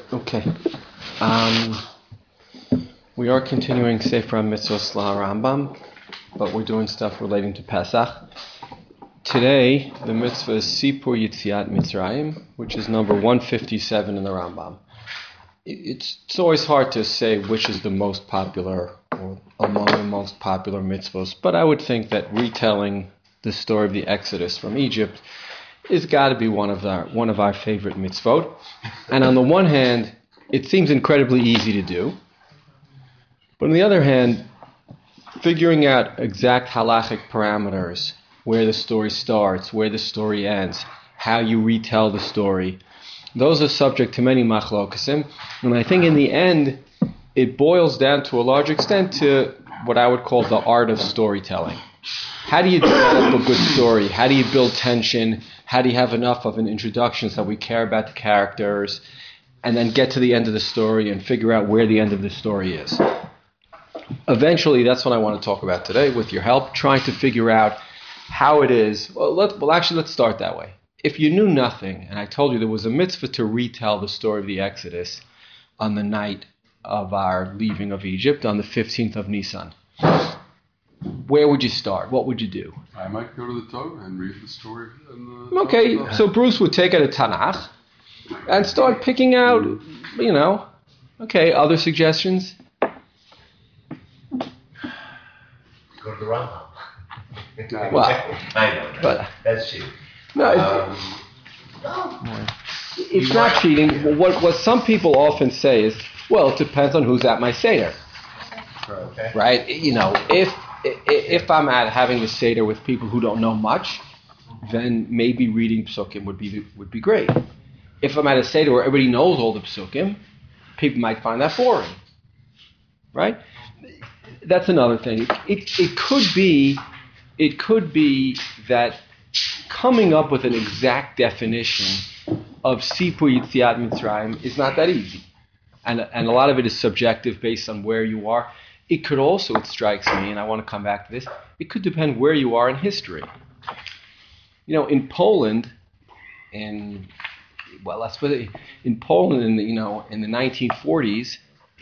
Okay. We are continuing Sefer HaMitzvos Rambam, but we're doing stuff relating to Pesach. Today, the mitzvah is Sipur Yitziat Mitzrayim, which is number 157 in the Rambam. It's always hard to say which is the most popular or among the most popular mitzvahs, but I would think that retelling the story of the Exodus from Egypt is got to be one of our favorite mitzvot. And on the one hand, it seems incredibly easy to do. But on the other hand, figuring out exact halachic parameters, where the story starts, where the story ends, how you retell the story, those are subject to many machlokesim. And I think in the end, it boils down to a large extent to what I would call the art of storytelling. How do you develop a good story? How do you build tension? How do you have enough of an introduction so that we care about the characters and then get to the end of the story and figure out where the end of the story is? Eventually, that's what I want to talk about today with your help, trying to figure out how it is. Let's start that way. If you knew nothing, and I told you there was a mitzvah to retell the story of the Exodus on the night of our leaving of Egypt, on the 15th of Nisan, where would you start? What would you do? I might go to the Torah and read the story. Okay, so Bruce would take out a Tanakh and start picking out, other suggestions? Go to the Rambam. Well, I know. but That's cheating. No, it's not cheating. What some people often say is, well, it depends on who's at my Seder. Okay. Right? If I'm having a Seder with people who don't know much, then maybe reading Psukim would be great. If I'm at a Seder where everybody knows all the Psukim, people might find that boring. Right? That's another thing. It could be that coming up with an exact definition of Sipur Yitziat Mitzrayim is not that easy. And a lot of it is subjective based on where you are. It could also, it strikes me, and I want to come back to this, it could depend where you are in history. In Poland, in the 1940s,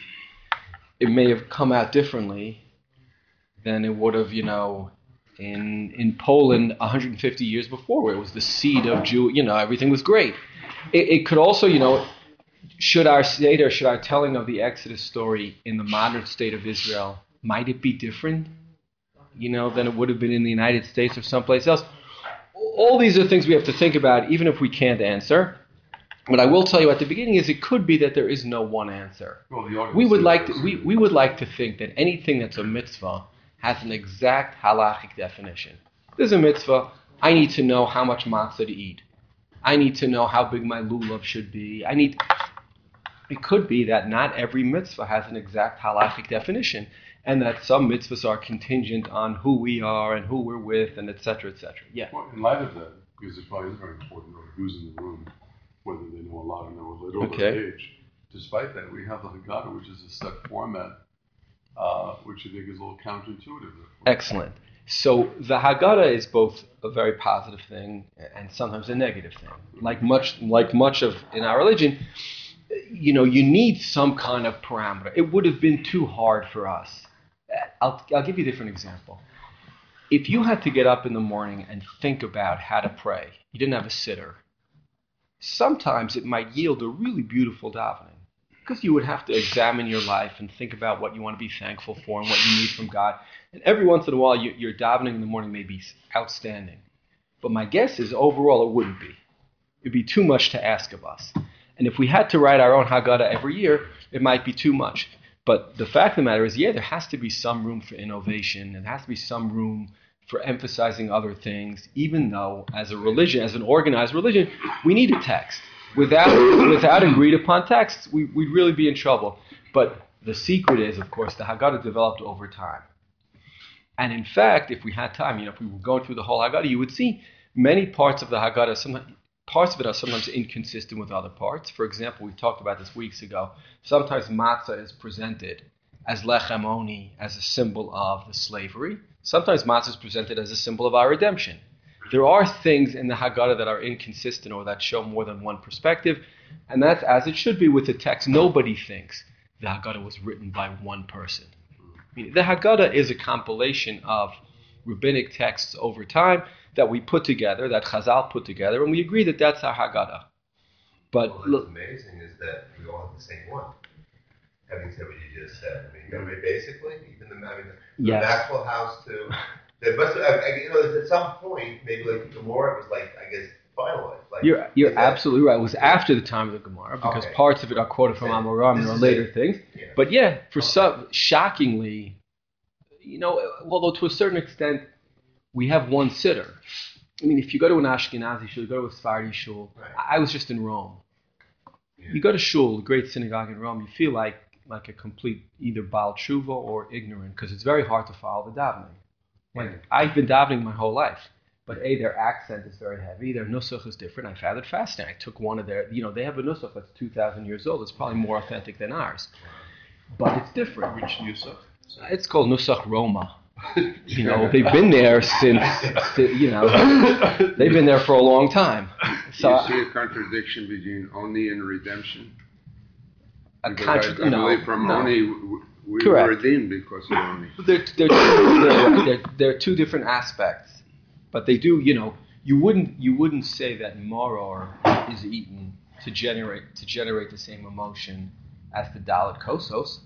it may have come out differently than it would have, in Poland 150 years before, where it was the seed of everything was great. It could also, should our telling of the Exodus story in the modern state of Israel, might it be different, than it would have been in the United States or someplace else? All these are things we have to think about, even if we can't answer. What I will tell you at the beginning is it could be that there is no one answer. Well, we would like to think that anything that's a mitzvah has an exact halachic definition. There's a mitzvah. I need to know how much matzah to eat. I need to know how big my lulav should be. It could be that not every mitzvah has an exact halachic definition, and that some mitzvahs are contingent on who we are and who we're with, and et cetera, et cetera. Yeah. Well, in light of that, because it probably is very important who's in the room, whether they know a lot or know a little at age. Despite that, we have the Haggadah, which is a set format, which I think is a little counterintuitive. Excellent. So the Haggadah is both a very positive thing and sometimes a negative thing. Like much of in our religion, you need some kind of parameter. It would have been too hard for us. I'll give you a different example. If you had to get up in the morning and think about how to pray, you didn't have a sitter, sometimes it might yield a really beautiful davening, because you would have to examine your life and think about what you want to be thankful for and what you need from God. And every once in a while, your davening in the morning may be outstanding. But my guess is overall it wouldn't be. It'd be too much to ask of us. And if we had to write our own Haggadah every year, it might be too much. But the fact of the matter is, there has to be some room for innovation. There has to be some room for emphasizing other things, even though as a religion, as an organized religion, we need a text. Without agreed upon texts, we'd really be in trouble. But the secret is, of course, the Haggadah developed over time. And in fact, if we had time, if we were going through the whole Haggadah, you would see many parts of the Haggadah, parts of it are sometimes inconsistent with other parts. For example, we talked about this weeks ago. Sometimes matzah is presented as lechem oni, as a symbol of the slavery. Sometimes matzah is presented as a symbol of our redemption. There are things in the Haggadah that are inconsistent or that show more than one perspective. And that's as it should be with the text. Nobody thinks the Haggadah was written by one person. I mean, the Haggadah is a compilation of rabbinic texts over time that we put together, that Chazal put together, and we agree that that's our Haggadah. But what's amazing is that we all have the same one. Having said what you just said, I mean, basically, even the Maxwell House too. There must have, at some point, maybe like the Gemara was like, I guess, finalized. Like, you're absolutely right. It was after the time of the Gemara because parts of it are quoted from Amoram and are later things. Yeah. But yeah, for some, shockingly, although to a certain extent, we have one sitter. I mean, if you go to an Ashkenazi shul, you go to a Sephardi shul. Right. I was just in Rome. Yeah. You go to shul, a great synagogue in Rome, you feel like a complete either Baal Tshuva or ignorant because it's very hard to follow the davening. Like, I've been davening my whole life, but their accent is very heavy. Their nusach is different. I found it fascinating. I took one of their, they have a nusach that's 2,000 years old. It's probably more authentic than ours, but it's different. Which nusach? It's called Nusach Roma. They've been there since, they've been there for a long time. So you see a contradiction between Oni and redemption? I believe from Oni, we correct. were redeemed because of Oni. They're two different aspects, but they do. You wouldn't say that maror is eaten to generate the same emotion as the Dalet Kosos.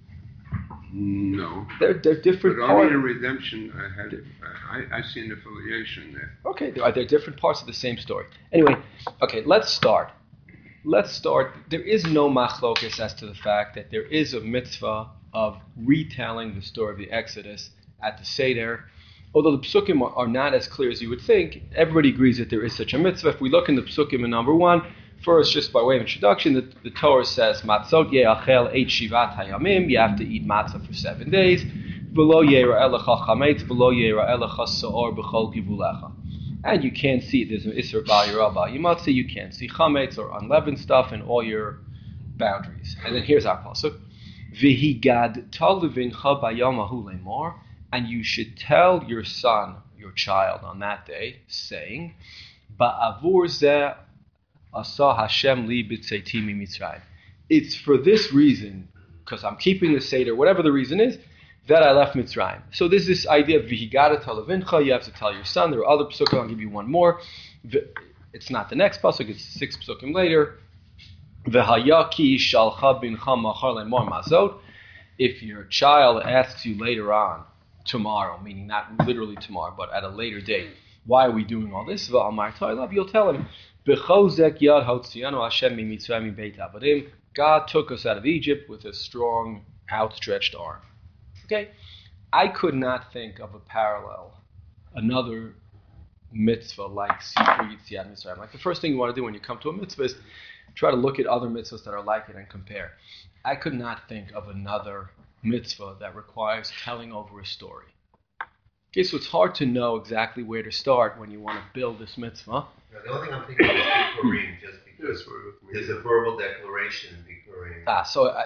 No, they're different. But only in redemption, I see an affiliation there. Okay, they're different parts of the same story. Anyway, okay, let's start. There is no machlokes as to the fact that there is a mitzvah of retelling the story of the Exodus at the Seder. Although the psukim are not as clear as you would think, everybody agrees that there is such a mitzvah. If we look in the psukim in number 1, first, just by way of introduction, the Torah says, Matzot ye'achel et shivat hayamim, you have to eat matzah for 7 days. V'lo ye'ra'eh lecha chametz, v'lo ye'ra'eh lecha sa'or b'chol givulecha. And you can't see, there's an Isser Bal Yirah Bal Yimatzi, you can't see chametz or unleavened stuff in all your boundaries. And then here's our pasuk. V'higad talvincha bayamahu lemor, and you should tell your son, your child, on that day, saying, Ba'avur zeh asa Hashem li b'tzeiti mitzrayim. It's for this reason, because I'm keeping the Seder, whatever the reason is, that I left Mitzrayim. So there's this idea of v'higada talavincha, you have to tell your son. There are other psukim, I'll give you one more. It's not the next pasuk, it's 6 psukim later. V'hayaki shalcha bincha machar lemor mazot. If your child asks you later on, tomorrow, meaning not literally tomorrow, but at a later date, why are we doing all this? You'll tell him, God took us out of Egypt with a strong, outstretched arm. Okay? I could not think of a parallel, another mitzvah like Sipur Yitziat Mitzrayim. Like the first thing you want to do when you come to a mitzvah is try to look at other mitzvahs that are like it and compare. I could not think of another mitzvah that requires telling over a story. Okay, so it's hard to know exactly where to start when you want to build this mitzvah. The only thing I'm thinking of is Bikurim, just because there's a verbal declaration in Bikurim.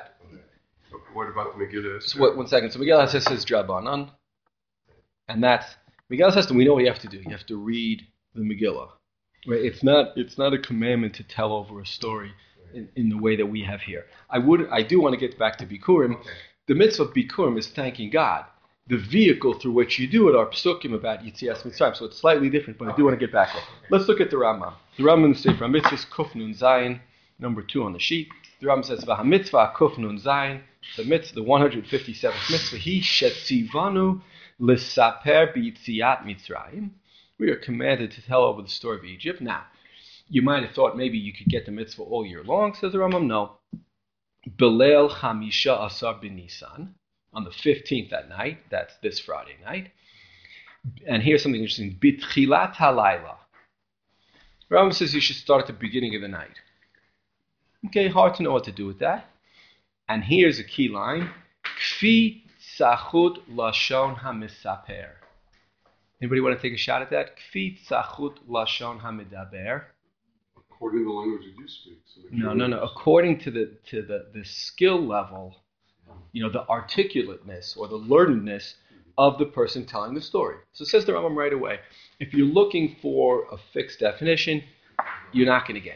What about the Megillah? So one second. So Megillah says Drabanan, and that's Megillah says we know what you have to do. You have to read the Megillah. Right? It's not a commandment to tell over a story in the way that we have here. I do want to get back to Bikurim. Okay. The mitzvah of Bikurim is thanking God. The vehicle through which you do it are psukim about Yitzias Mitzrayim, so it's slightly different, but I do want to get back there. Let's look at the Rambam. The Rambam in the Sefer HaMitzvahs, Kuf Nun Zayin, number 2 on the sheet. The Rambam says, V'ha-mitzvah Kuf Nun Zayin, the 157th mitzvah, Hi shetzivanu l'saper b'yitziat Mitzrayim. We are commanded to tell over the story of Egypt. Now, you might have thought maybe you could get the mitzvah all year long, says the Rambam. No. Belel Chamisha Asar B'Nisan, on the 15th at night, that's this Friday night. And here's something interesting. Bitchilat halayla. Rambam says you should start at the beginning of the night. Okay, hard to know what to do with that. And here's a key line. Kfi tzachut lashon hamisaper. Anybody want to take a shot at that? Kfi tzachut lashon hamidaber. According to the language that you speak. So no. According to the skill level, the articulateness or the learnedness of the person telling the story. So it says the Rambam right away. If you're looking for a fixed definition, you're not going to get it.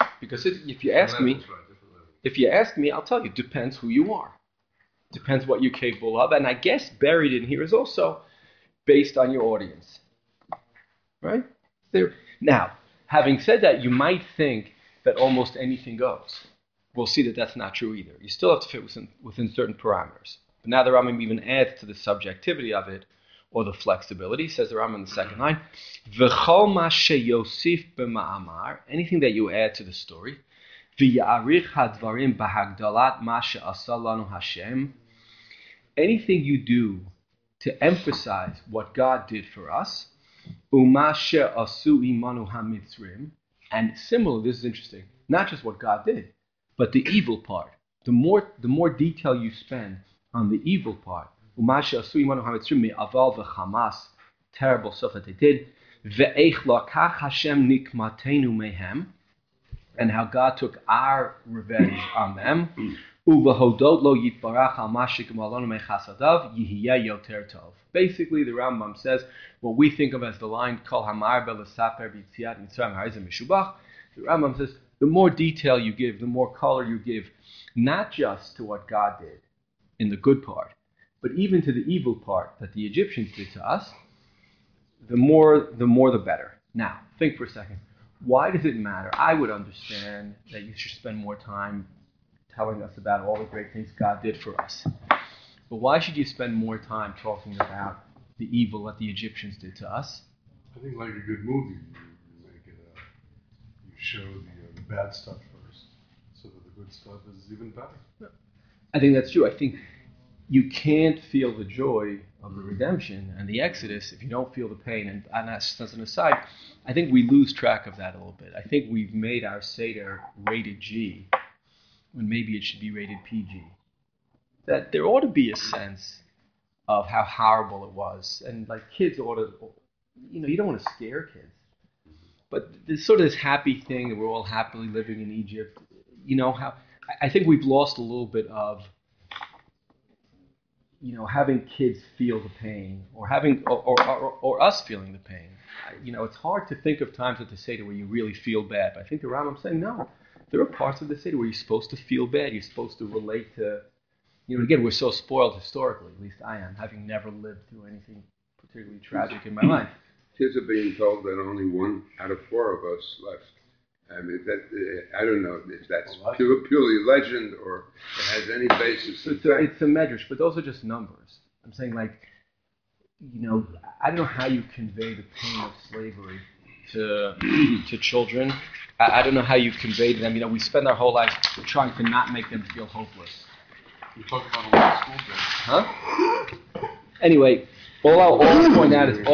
Because if you ask me, I'll tell you, depends who you are. Depends what you're capable of. And I guess buried in here is also based on your audience. Right? Now, having said that, you might think that almost anything goes. We'll see that that's not true either. You still have to fit within certain parameters. But now the Rambam even adds to the subjectivity of it, or the flexibility, says the Rambam in the second line, V'chol ma sheyosif b'ma'amar, anything that you add to the story, v'ya'arich hadvarim b'hagdalat ma she'asa lanu Hashem, anything you do to emphasize what God did for us, u'ma she'asu imanu hamitzrim, and similar, this is interesting, not just what God did, but the evil part. The more detail you spend on the evil part, terrible stuff that they did, and how God took our revenge on them, basically the Rambam says what we think of as the line Kol Hamar Belasaper B'Yitziat Mitzrayim Ha'izim Mishubach. The Rambam says the more detail you give, the more color you give, not just to what God did in the good part, but even to the evil part that the Egyptians did to us, the more the better. Now, think for a second. Why does it matter? I would understand that you should spend more time telling us about all the great things God did for us. But why should you spend more time talking about the evil that the Egyptians did to us? I think like a good movie, you make it you show the bad stuff first, so that the good stuff is even better. No. I think that's true. I think you can't feel the joy of the redemption and the Exodus if you don't feel the pain. And that's an aside. I think we lose track of that a little bit. I think we've made our Seder rated G when maybe it should be rated PG. That there ought to be a sense of how horrible it was. And like kids ought to, you don't want to scare kids. But there's sort of this happy thing that we're all happily living in Egypt. How I think we've lost a little bit of having kids feel the pain, or having or us feeling the pain. It's hard to think of times at the Seder where you really feel bad. But I think the Rambam's saying, no, there are parts of the Seder where you're supposed to feel bad. You're supposed to relate to, again, we're so spoiled historically, at least I am, having never lived through anything particularly tragic in my life. Kids are being told that only 1 out of 4 of us left. I mean, I don't know if that's purely legend or it has any basis. It's a medrash, but those are just numbers. I'm saying, I don't know how you convey the pain of slavery to children. I don't know how you convey to them. We spend our whole life trying to not make them feel hopeless. You talk about a lot of school days. Huh? Anyway, all I'll point out is that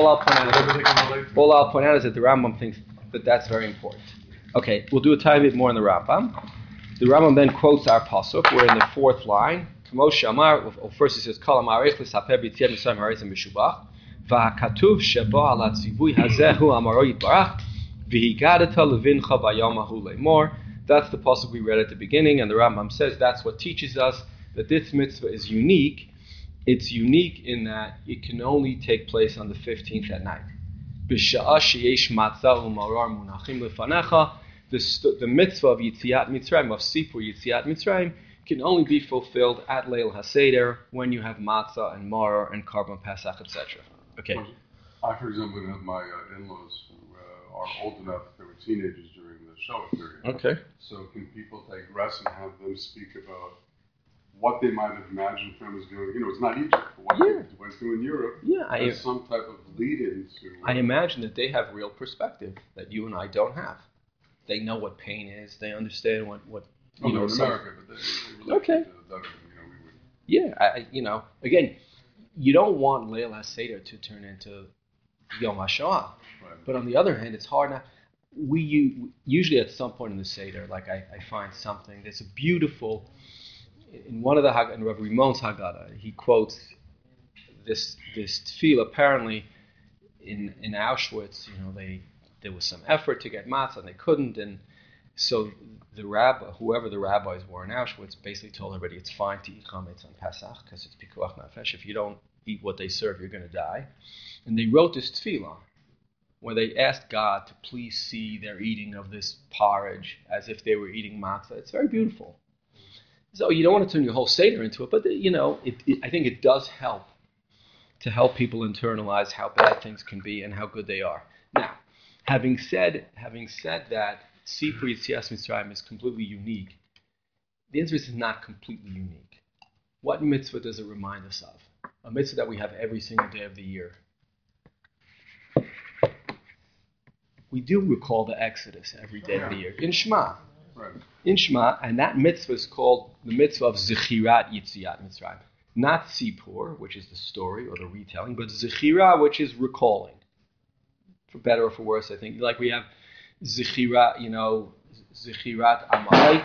the Rambam thinks that that's very important. Okay, we'll do a tiny bit more in the Rambam. The Rambam then quotes our pasuk. We're in the 4th line. First he says, "Kol ha'marich l'saper b'yitziat Mitzrayim ha'rizim mishubach, v'hakatuv shebo ala tzivui hazehu amaro yitbarach, v'higadata levincha bayom hahu le'mor." That's the pasuk we read at the beginning, and the Rambam says that's what teaches us that this mitzvah is unique. It's unique in that it can only take place on the 15th at night. B'sha'ah sheyesh matzah u'marar munachim lefanecha. The mitzvah of Yitziat Mitzrayim, of Sipur Yitziat Mitzrayim, can only be fulfilled at Leil HaSeder when you have matzah and maror and Karban Pesach, etc. Okay. I, for example, have my in-laws who are old enough, they were teenagers during the Shoah period. Okay. So can people digress and have them speak about what they might have imagined families doing? It's not Egypt, but what they went through in Europe. As some type of lead-in to... I imagine that they have real perspective that you and I don't have. They know what pain is. They understand what in America, but they okay. We would. Again, you don't want Leil HaSeder to turn into Yom HaShoah. Right. But on the other hand, it's hard now. We usually at some point in the Seder, I find something. There's a beautiful, in one of the in Rav Rimon's Haggadah, he quotes this tefillah. Apparently, in Auschwitz, there was some effort to get matzah and they couldn't, and so whoever the rabbis were in Auschwitz, basically told everybody it's fine to eat chametz on Pesach because it's pikuach nefesh. If you don't eat what they serve, you're going to die. And they wrote this tefillah. when they asked God to please see their eating of this porridge as if they were eating matzah. It's very beautiful. So you don't want to turn your whole Seder into it, but I think it does help to help people internalize how bad things can be and how good they are. Now, having said that Sipur Yetzias Mitzrayim is completely unique, the answer is not completely unique. What mitzvah does it remind us of? A mitzvah that we have every single day of the year. We do recall the Exodus every day of the year. In Shema. Right. In Shema, and that mitzvah is called the mitzvah of Zechirat Yetziat Mitzrayim. Not Sipur, which is the story or the retelling, but Zechira, which is recalling. For better or for worse, I think. Like we have Zechira, Zechirat Amalek.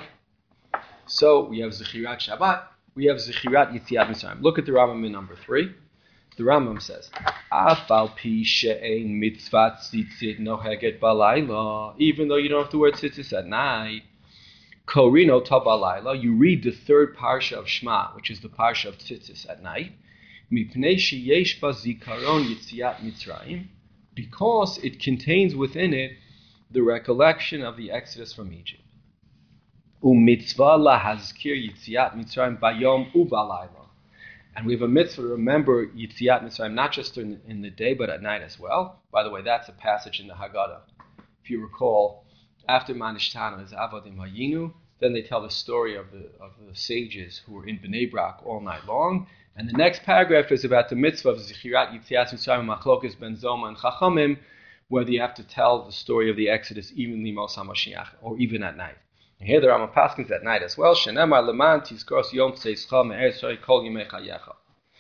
So we have Zechirat Shabbat. We have Zechirat Yetziat Mitzrayim. Look at the Rambam in number 3. The Rambam says, Afal pi she'ein mitzvat tzitzit noheget balayla. Even though you don't have to wear tzitzis at night, korino ta balayla, you read the third parsha of Shema, which is the parsha of tzitzis at night, mipnei sheyesh ba zikaron yetziat Mitzrayim, because it contains within it the recollection of the Exodus from Egypt. U'mitzvah lahazkir yetziat Mitzrayim bayom u'balayla. And we have a mitzvah to remember Yetziat Mitzrayim not just in the day, but at night as well. By the way, that's a passage in the Haggadah. If you recall, after Manishtana is Avodim Hayinu, then they tell the story of the sages who were in Bnei Brak all night long. And the next paragraph is about the mitzvah of Zechirat Yetziat Mitzrayim Machlokes Ben Zoma and Chachamim, where you have to tell the story of the Exodus even Limos HaMashiach, or even at night. And here the Rambam paskins at night as well. Shenemar leman tizkos yom tzeischa me'er kol yimei chayecha.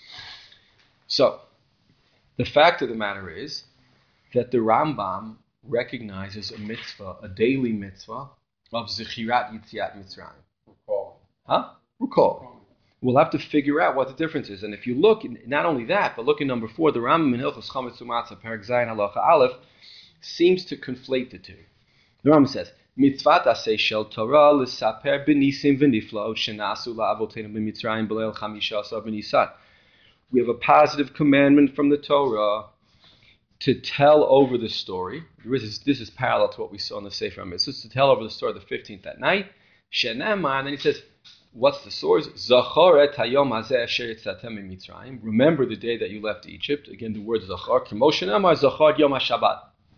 So, the fact of the matter is that the Rambam recognizes a mitzvah, a daily mitzvah, of Zechirat Yetziat Mitzrayim. Recall. We'll have to figure out what the difference is. And if you look, not only that, but look in number 4, the Rambam in Hilchos Chametz U'Matzah, Perek Zayin Halacha Aleph, seems to conflate the two. The Rambam says, Mitzvat aseh shel Torah l'saper b'nisim v'niflaot shenasu la'avoteinu b'Mitzrayim b'leil chamisha asar b'Nisan. We have a positive commandment from the Torah to tell over the story. This is parallel to what we saw in the Sefer HaMitzvot, to tell over the story of the 15th at night. Shenemar, and then he says, what's the source? Zachor et hayom hazeh asher yetzatem miMitzrayim. Remember the day that you left Egypt. Again, the word Zachor. K'mo shenemar Zachor yom HaShabbat.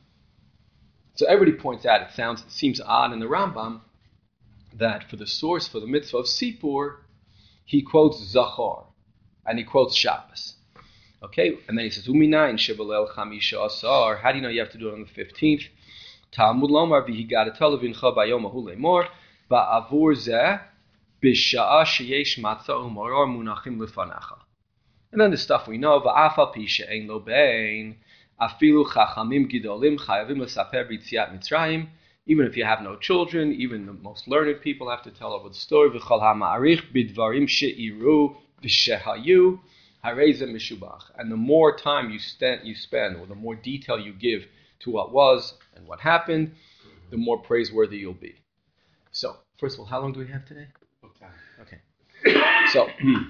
So everybody points out, it seems odd in the Rambam that for the source for the mitzvah of Sipur, he quotes Zachor and he quotes Shabbos. Okay, and then he says, Uminayin shebalel chamisha asar. How do you know you have to do it on the 15th? Talmud lomar v'higadato levincha bayom ahu lemor ba'avur zeh b'sha'a sheyesh matzah u'moror munachim lefanacha. And then the stuff we know, va'afal pi she'ein lo bein afilu chachamim gidolim chayavim lesaper b'yetziat Mitzrayim. Even if you have no children, even the most learned people have to tell over the story. V'chol ha'ma'arich b'dvarim she'iru v'shehayu harezem mishubach. And the more time you spend, or the more detail you give to what was and what happened, the more praiseworthy you'll be. So, first of all, how long do we have today? Okay. So,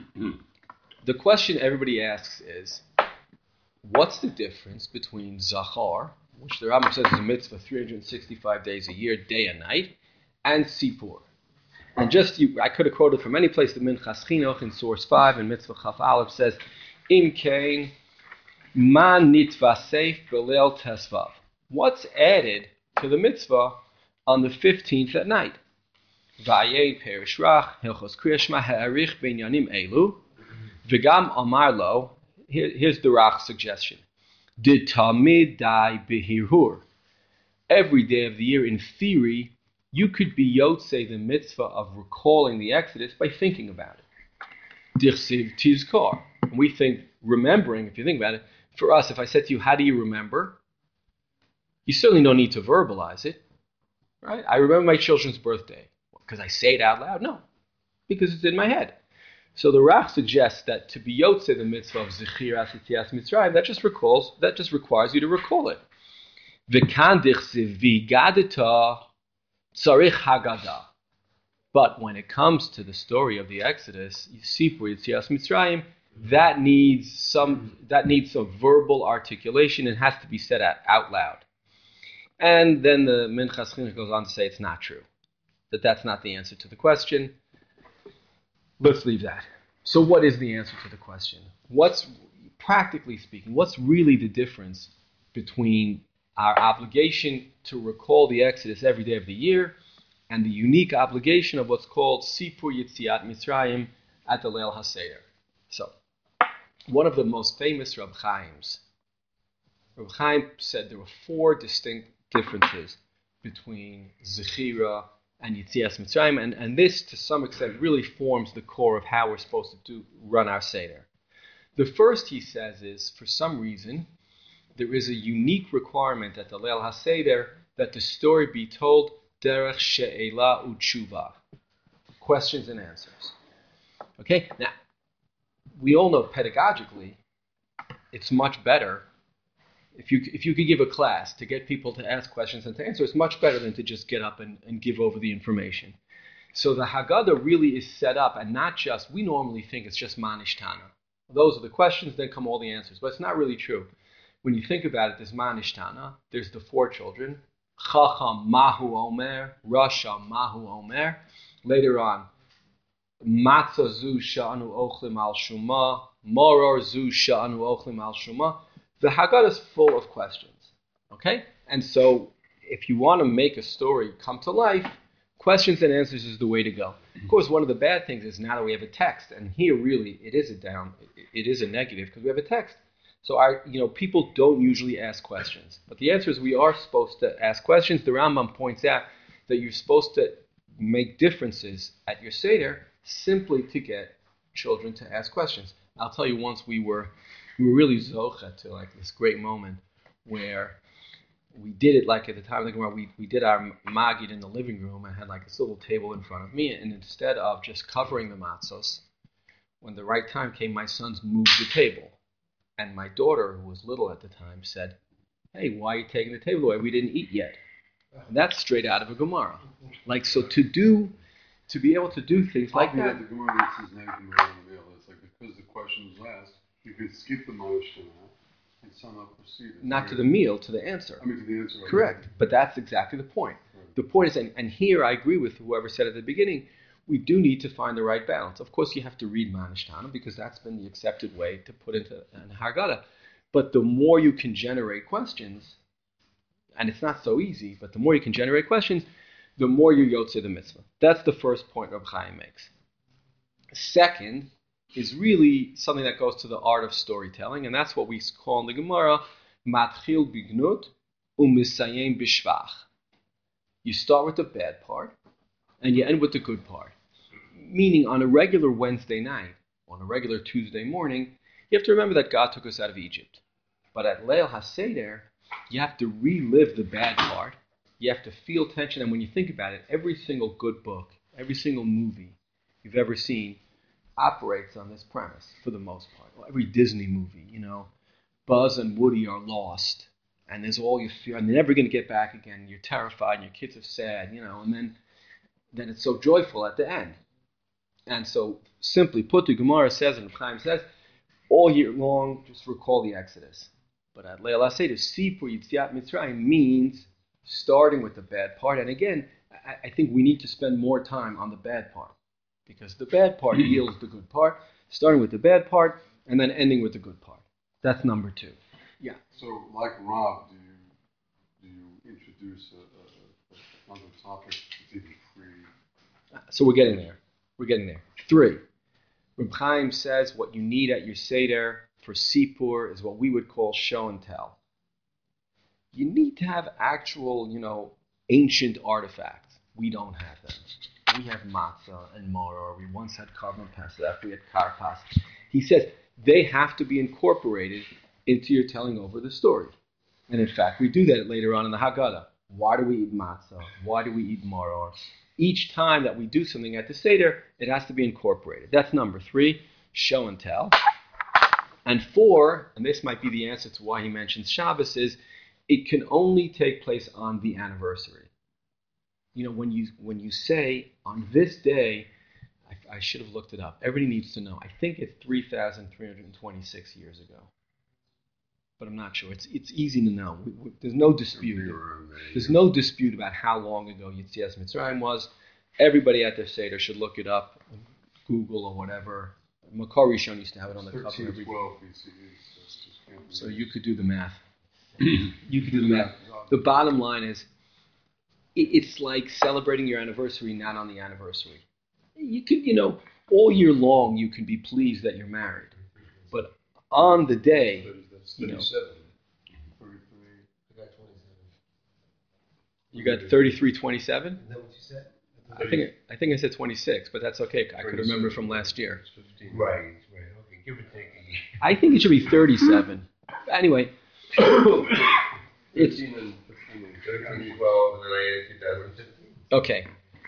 the question everybody asks is, what's the difference between Zachar, which the Rambam says is a mitzvah 365 days a year, day and night, and Sipur? And I could have quoted from any place, the Minchas Chinuch in source 5 in Mitzvah Chaf Aleph says, Im kein man nitvasef b'leil tesvav. What's added to the mitzvah on the 15th at night? Vayei perish rach, hilchos kriyashma ha'arich b'inyanim elu, v'gam amar lo. Here's the Rach suggestion. Did tamid dai behirhur. Every day of the year, in theory, you could be yotzei the mitzvah of recalling the Exodus by thinking about it. Dichsiv tizkar. We think remembering, if you think about it, for us, if I said to you, how do you remember? You certainly don't need to verbalize it, right? I remember my children's birthday. Because I say it out loud? No, because it's in my head. So the Rach suggests that to be yotzei the mitzvah of Zechirat Yetziat Mitzrayim, that just requires you to recall it. V'kan dichsiv v'gadeta tzarich haggadah. But when it comes to the story of the Exodus, Sipur Yetziat Mitzrayim, that needs some verbal articulation and has to be said out loud. And then the Minchas Chinuch goes on to say it's not true, that's not the answer to the question. Let's leave that. So what is the answer to the question? Practically speaking, what's really the difference between our obligation to recall the Exodus every day of the year and the unique obligation of what's called Sipur Yitziat Mitzrayim at the Leil HaSeder? So, one of the most famous Reb Chaim's, Reb Chaim said there were 4 distinct differences between Zechira and Yitzias Mitzrayim, and this, to some extent, really forms the core of how we're supposed to run our Seder. The first, he says, is, for some reason, there is a unique requirement at the Leil HaSeder that the story be told derech she'ela u'tshuva, questions and answers. Okay? Now, we all know pedagogically, it's much better if you could give a class to get people to ask questions and to answer. It's much better than to just get up and give over the information. So the Haggadah really is set up, and not just, we normally think it's just Manishtana. Those are the questions, then come all the answers. But it's not really true. When you think about it, there's Manishtana, there's the 4 children, Chacham Mahu Omer, Rasha Mahu Omer. Later on, Matzah Zu Sha'anu Ochlim Al Shuma, Moror Zu Sha'anu Ochlim Al Shuma. The Haggadah is full of questions. Okay? And so, if you want to make a story come to life, questions and answers is the way to go. Of course, one of the bad things is now that we have a text, and here really it is a negative because we have a text. So people don't usually ask questions. But the answer is we are supposed to ask questions. The Rambam points out that you're supposed to make differences at your Seder simply to get children to ask questions. I'll tell you, once we were really zocha to like this great moment where we did it like at the time of the Gemara, we did our magid in the living room. I had like this little table in front of me, and instead of just covering the matzos, when the right time came, my sons moved the table. And my daughter, who was little at the time, said, "Hey, why are you taking the table away? We didn't eat yet." And that's straight out of a Gemara. Like, so to be able to do things like that. The Gemara says now Gemara in the mail. It's like because the question was asked, you could skip the Moshe and somehow proceed. Not to the meal, to the answer. I mean, to the answer. Correct. But that's exactly the point. Right. The point is, and here I agree with whoever said at the beginning, we do need to find the right balance. Of course, you have to read Manishtana because that's been the accepted way to put into an Haggadah. But the more you can generate questions, and it's not so easy, but the more you can generate questions, the more you yotze the mitzvah. That's the first point Reb Chaim makes. Second is really something that goes to the art of storytelling, and that's what we call in the Gemara, matchil bignut u'misayim bishvach. You start with the bad part, and you end with the good part. Meaning, on a regular Wednesday night, on a regular Tuesday morning, you have to remember that God took us out of Egypt. But at Leil HaSeder, you have to relive the bad part. You have to feel tension. And when you think about it, every single good book, every single movie you've ever seen operates on this premise for the most part. Well, every Disney movie, Buzz and Woody are lost. And there's all you fear. And they're never going to get back again. You're terrified and your kids are sad, and then it's so joyful at the end. And so, simply put, the Gemara says, and Chaim says, all year long, just recall the Exodus. But at Leil HaSeder, Sipur Yitziat Mitzrayim means starting with the bad part. And again, I think we need to spend more time on the bad part. Because the bad part yields the good part, starting with the bad part, and then ending with the good part. That's number 2. Yeah. So, like Rob, do you introduce another topic that's even free? So we're getting there. 3. Reb Chaim says what you need at your Seder for Sipur is what we would call show and tell. You need to have actual, ancient artifacts. We don't have them. We have matzah and moror. We once had korban pesach. We had karpas. He says they have to be incorporated into your telling over the story. And in fact, we do that later on in the Haggadah. Why do we eat matzah? Why do we eat moror? Each time that we do something at the Seder, it has to be incorporated. That's number 3, show and tell. And 4, and this might be the answer to why he mentions Shabbos, is it can only take place on the anniversary. When you say, on this day, I should have looked it up. Everybody needs to know. I think it's 3,326 years ago. but I'm not sure. It's easy to know. There's no dispute. There's no dispute about how long ago Yetzias Mitzrayim was. Everybody at their Seder should look it up, Google or whatever. Makor Rishon used to have it on the cover. 1312 BCE. So you could do the math. You could do the math. The bottom line is, it's like celebrating your anniversary not on the anniversary. You could, all year long you can be pleased that you're married, but on the day, That's 37. 33. I got 27. you got 33:27. Isn't that what you said? I think I said 26, but that's okay. I could remember from last year. Right. Okay, give or take a year. I think it should be 37. Anyway, it's 13 and 13, 12, and then I added 2015. okay.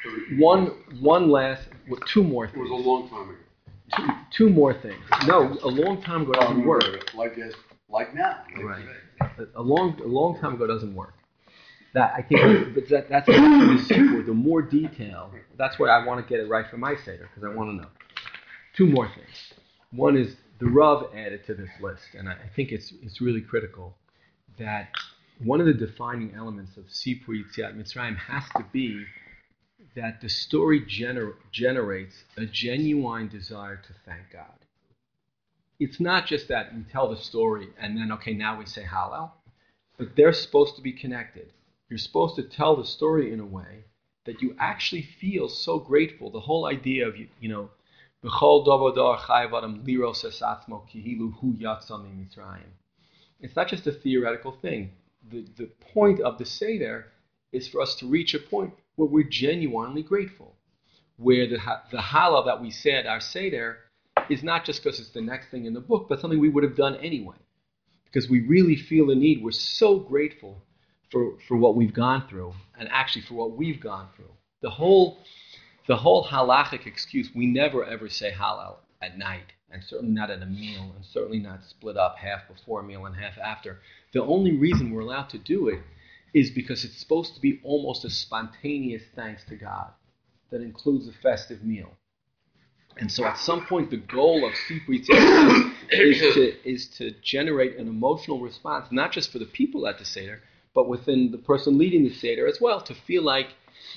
One last, two more It was things. a long time ago. Two more things. No, a long time ago doesn't work. Like now. Right. A long time ago doesn't work. That I think that's the more detail. That's why I want to get it right for my Seder, because I want to know. Two more things. One is the Rav added to this list, and I think it's really critical that one of the defining elements of Sipur Yetziat Mitzrayim has to be that the story generates a genuine desire to thank God. It's not just that we tell the story and then, okay, now we say Hallel, but they're supposed to be connected. You're supposed to tell the story in a way that you actually feel so grateful. The whole idea of, B'chol Dovador Chayav Adam Liros Esatzmo Kihilu Hu Yatsa Mitzrayim. It's not just a theoretical thing. The point of the Seder is for us to reach a point where we're genuinely grateful, where the Hallel that we say at our Seder is not just because it's the next thing in the book, but something we would have done anyway, because we really feel the need. We're so grateful for what we've gone through, and actually for what we've gone through. The whole halachic excuse, we never ever say Hallel at night, and certainly not at a meal, and certainly not split up half before a meal and half after. The only reason we're allowed to do it is because it's supposed to be almost a spontaneous thanks to God that includes a festive meal. And so at some point the goal of Sipur Yetziat is to generate an emotional response, not just for the people at the Seder, but within the person leading the Seder as well, to feel like,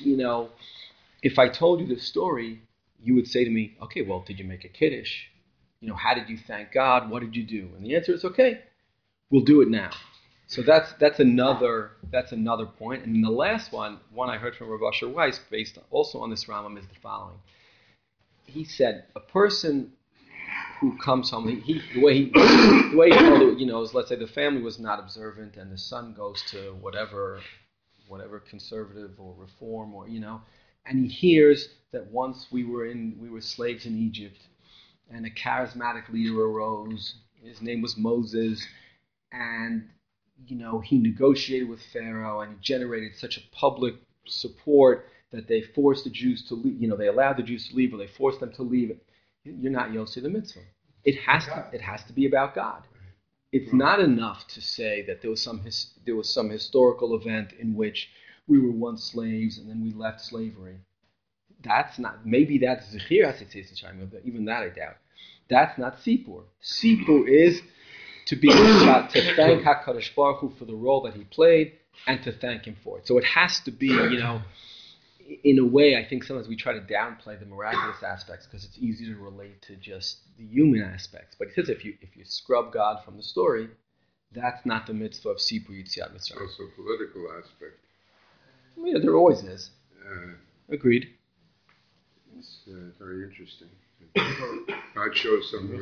if I told you the story, you would say to me, okay, well, did you make a kiddush? How did you thank God? What did you do? And the answer is, okay, we'll do it now. So that's another point. And the last one I heard from Rav Asher Weiss, based also on this Rambam, is the following. He said, a person who comes home, the way he told it, is, let's say the family was not observant and the son goes to whatever conservative or reform or, and he hears that once we were slaves in Egypt and a charismatic leader arose, his name was Moses, and, he negotiated with Pharaoh and he generated such a public support that they forced the Jews to leave, they allowed the Jews to leave, or they forced them to leave. You're not Yosei the mitzvah. It has to be about God. It's not enough to say that there was some historical event in which we were once slaves and then we left slavery. That's not. Maybe that's Zechiras Yetzias Mitzrayim, but even that I doubt. That's not Sipur. Sipur is to thank HaKadosh Baruch Hu for the role that He played and to thank Him for it. So it has to be, in a way, I think sometimes we try to downplay the miraculous aspects because it's easy to relate to just the human aspects. But he says if you scrub God from the story, that's not the mitzvah of Sipur Yetziat Mitzrayim. Also a political aspect. Yeah, there always is. Agreed. It's very interesting. God shows something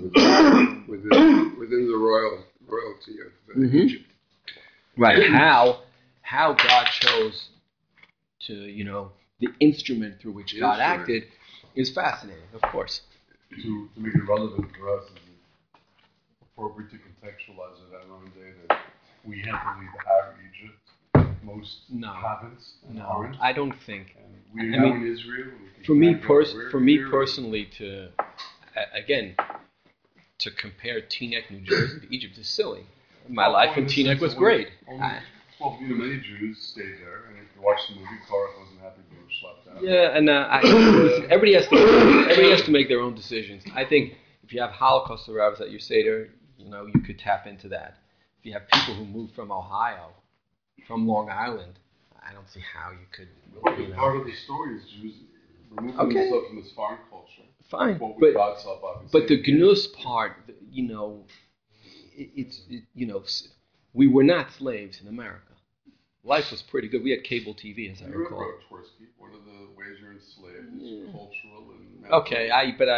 within the royalty of Egypt. Right. How God chose to, the instrument through which God acted is fascinating, of course. To make it relevant for us, is it appropriate to contextualize it at our own day that we have to leave out of Egypt? Most haven't. Aren't. I don't think. And we are now in Israel. For me personally, to compare Teaneck, New Jersey to Egypt is silly. My life in Teaneck was great. Many Jews stayed there, and if you watch the movie, Korach wasn't happy they were schlepped out. Yeah, and everybody has to make their own decisions. I think if you have Holocaust survivors at your Seder, you could tap into that. you have people who moved from Ohio, from Long Island, I don't see how you could. Part of the story is Jews removing themselves from this foreign culture. Fine, but the gnus part, we were not slaves in America. Life was pretty good. We had cable TV, as I recall. Tversky, one of the ways you're enslaved is cultural and. Okay,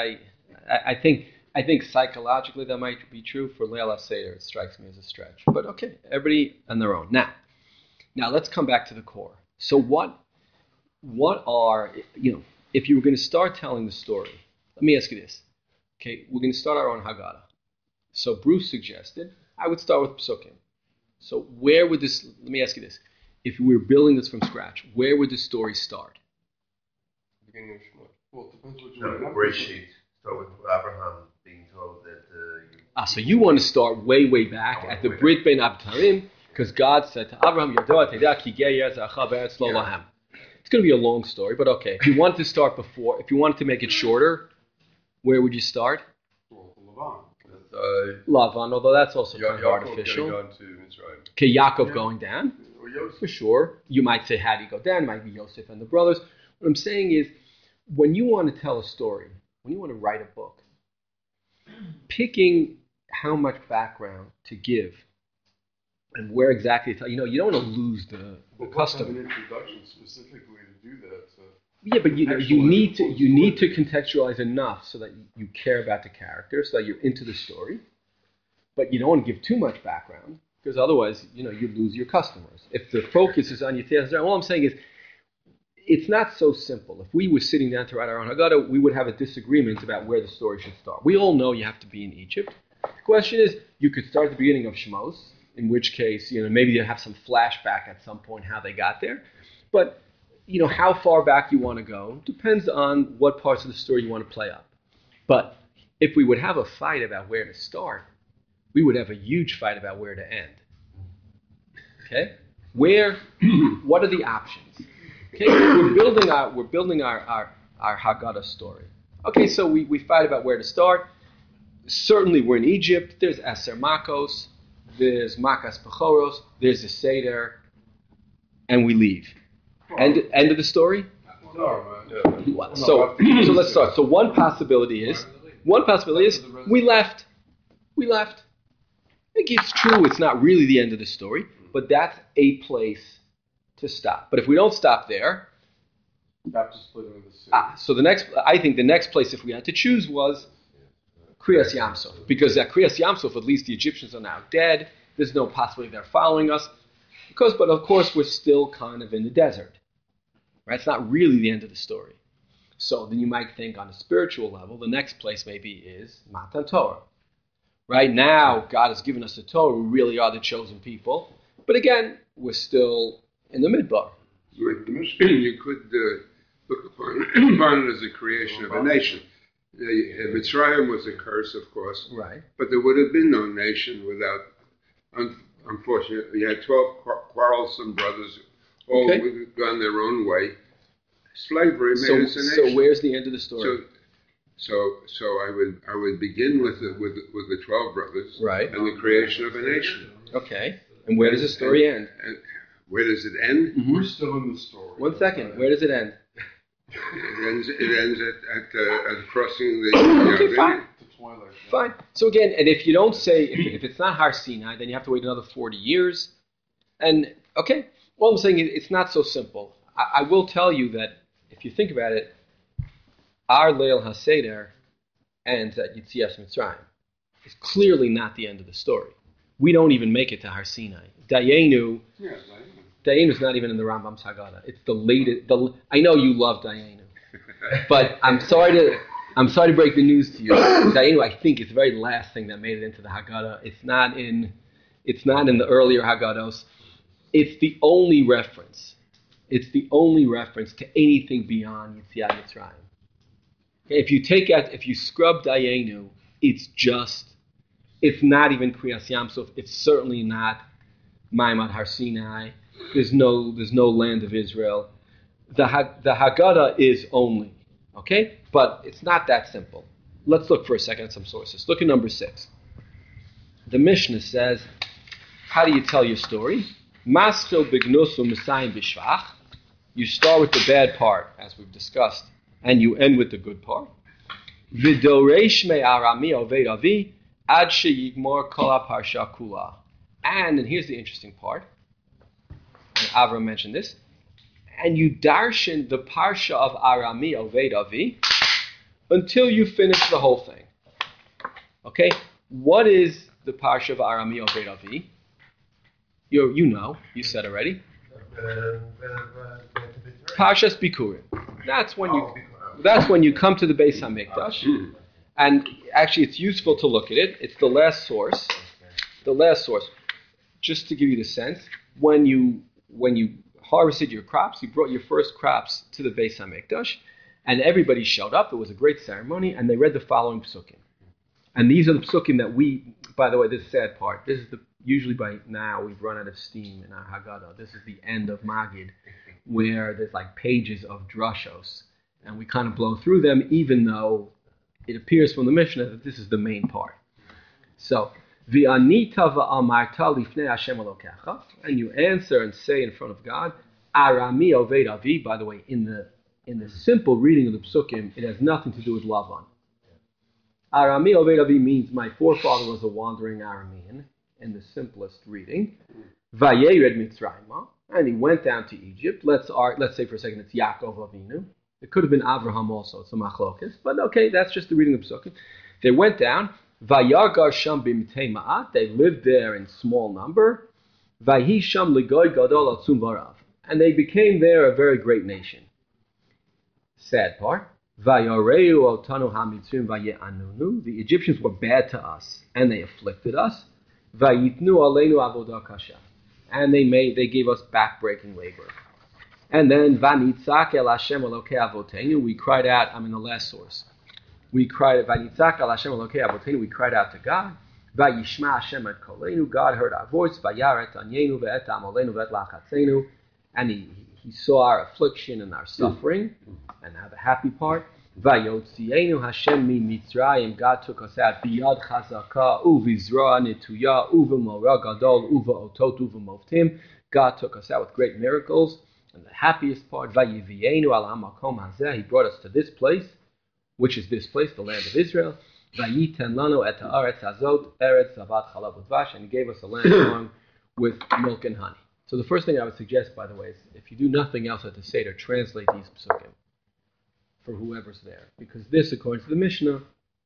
I think psychologically that might be true. For Leil HaSeder, it strikes me as a stretch. But okay, everybody on their own. Now let's come back to the core. So what are, if you were going to start telling the story, let me ask you this. Okay, we're going to start our own Haggadah. So Bruce suggested I would start with Psukim. So where would this, let me ask you this. If we were building this from scratch, where would the story start? Beginning of Shemot. Well, it depends what you want to have. Bereshit. Start with Abraham being told that. So you want to start way back at the Brit Bein Abtarim, because God said to Abraham, It's going to be a long story, but okay. If you wanted to start before, if you wanted to make it shorter, where would you start? Lavan, although that's also kind of artificial. Okay, Yaakov going down, for sure. You might say, how do you go down? It might be Yosef and the brothers. What I'm saying is, when you want to tell a story, when you want to write a book, picking how much background to give and where exactly to tell, you don't want to lose the customer. An introduction specifically to do that. Yeah, but you need to contextualize enough so that you care about the character, so that you're into the story. But you don't want to give too much background, because otherwise, you lose your customers. If the focus is on Yetzias Mitzrayim, all I'm saying is, it's not so simple. If we were sitting down to write our own Haggadah, we would have a disagreement about where the story should start. We all know you have to be in Egypt. The question is, you could start at the beginning of Shemos, in which case, maybe you have some flashback at some point how they got there. But how far back you want to go depends on what parts of the story you want to play up. But if we would have a fight about where to start, we would have a huge fight about where to end. Okay? What are the options? Okay, we're building our Haggadah story. Okay, so we fight about where to start. Certainly we're in Egypt. There's Aser Makos, there's Makas Pechoros, there's the Seder, and we leave. End of the story? So let's start. So one possibility is we left. It's true, it's not really the end of the story, but that's a place to stop. But if we don't stop there, so I think the next place, if we had to choose, was Kriyas Yamsuf, because at Kriyas Yamsuf, at least the Egyptians are now dead. There's no possibility they're following us, but of course we're still kind of in the desert. Right? It's not really the end of the story. So then you might think on a spiritual level, the next place maybe is Matan Torah. Right now, God has given us the Torah. We really are the chosen people. But again, we're still in the Midbar. You could look upon it as a creation of a nation. Mitzrayim was a curse, of course. Right. But there would have been no nation without, unfortunately, you had 12 quarrelsome brothers, all gone their own way. Slavery made us a nation. So where's the end of the story? So I would begin with the 12 brothers, right, and the creation of a nation. Okay. And where does the story end? Where does it end? Mm-hmm. We're still in the story. 1 second. Where does it end? It ends at crossing the okay, fine. Fine. So again, and if you don't say, if it's not Har Sinai, then you have to wait another 40 years. And okay, well, I'm saying it's not so simple. I will tell you that if you think about it, our Leil HaSeder ends at Yetzias Mitzrayim. It's clearly not the end of the story. We don't even make it to Har Sinai. Dayenu is not even in the Rambam's Haggadah. It's the latest. I know you love Dayenu, but I'm sorry to break the news to you. Dayenu, I think, is the very last thing that made it into the Haggadah. It's not in the earlier Haggadahs. It's the only reference. It's the only reference to anything beyond Yetziat Mitzrayim. If you scrub Dayenu, it's not even Kriyas Yamsuf. It's certainly not Ma'amad Har Sinai. There's no land of Israel. The Haggadah is only, okay? But it's not that simple. Let's look for a second at some sources. Look at number 6. The Mishnah says, how do you tell your story? Maschil b'gnus u'misayim b'shvach. You start with the bad part, as we've discussed, and you end with the good part. V'doresh me'arami oved avi ad sheyigmor kol ha'parsha kula. And here's the interesting part. Avram mentioned this. And you darshan the parsha of Arami Oved Avi until you finish the whole thing. Okay? What is the parsha of Arami Oved Avi? You know, you said already. Parshas Bikurim. That's when you come to the Beis Hamikdash. And actually it's useful to look at it. It's the last source. The last source. Just to give you the sense, when you harvested your crops, you brought your first crops to the Beis Hamikdash, and everybody showed up. It was a great ceremony, and they read the following psukim. And these are the psukim that we, by the way, this is the sad part. This is usually by now we've run out of steam in our Haggadah. This is the end of Magid, where there's like pages of drashos, and we kind of blow through them, even though it appears from the Mishnah that this is the main part. So, V'anita va'amarta lifnei Hashem Elokecha, and you answer and say in front of God, Arami Oved Avi. By the way, in the simple reading of the Psukim, it has nothing to do with Lavan. Arami Oved Avi means my forefather was a wandering Aramean, in the simplest reading. Vayered Mitzrayim, and he went down to Egypt. Let's say for a second it's Yaakov Avinu. It could have been Avraham also. It's a machlokes, but okay, that's just the reading of the Psukim. They went down. Vayagar sham b'mitei ma'at. They lived there in small number. Vayi sham ligoy gadol atzum varav. And they became there a very great nation. Sad part. Vayareu otanu hamitzrim vaye'anunu. The Egyptians were bad to us, and they afflicted us. Vayitnu aleinu avodah kasha. And they gave us backbreaking labor. And then vanitzak el Hashem elokei avotenu. We cried out. I'm in the last source. We cried vanitzak el Hashem elokei avotenu. We cried out to God. Vayishma Hashem et kolenu. God heard our voice. Vayaret anyenu ve'et amolenu ve'et lachatzenu. And he saw our affliction and our suffering. And now the happy part. Vayotzienu Hashem mi Mitzrayim. God took us out. Biyad chazaka uvizra netuya uvemora gadol uvaotot uvemoftim. God took us out with great miracles. And the happiest part, Vayivienu al hamakom hazeh. He brought us to this place, which is this place, the land of Israel. Vayiten lanu et haaretz hazot eretz zavat chalav udvash. And he gave us a land flowing with milk and honey. So the first thing I would suggest, by the way, is if you do nothing else at the Seder, translate these psukim for whoever's there. Because this, according to the Mishnah,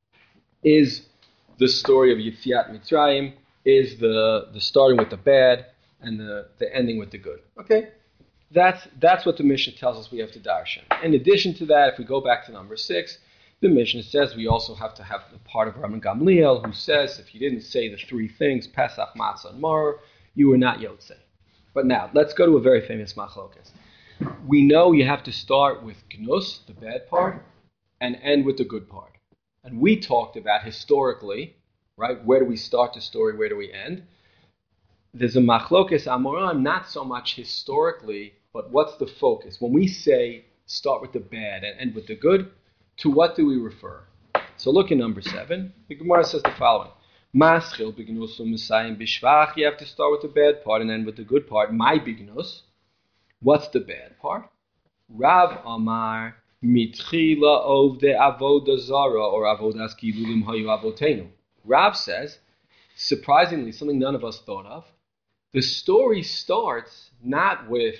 is the story of Yetziat Mitzrayim, is the starting with the bad and the ending with the good. Okay? That's what the Mishnah tells us we have to darshan. In addition to that, if we go back to number 6, the Mishnah says we also have to have the part of Rabban Gamliel who says if you didn't say the 3 things, Pesach, Matzah, and Maror, you were not Yotzei. But now, let's go to a very famous machlokas. We know you have to start with Gnus, the bad part, and end with the good part. And we talked about historically, right, where do we start the story, where do we end? There's a machlokas amoram, not so much historically, but what's the focus? When we say start with the bad and end with the good, to what do we refer? So look in number 7. The Gemara says the following. Maschil bignus u'misayim b'shvach. You have to start with the bad part and end with the good part. My bignus. What's the bad part? Rav Amar mitchila ovde avodah zara or avodas kilulim hayu avotenu. Rav says, surprisingly, something none of us thought of. The story starts not with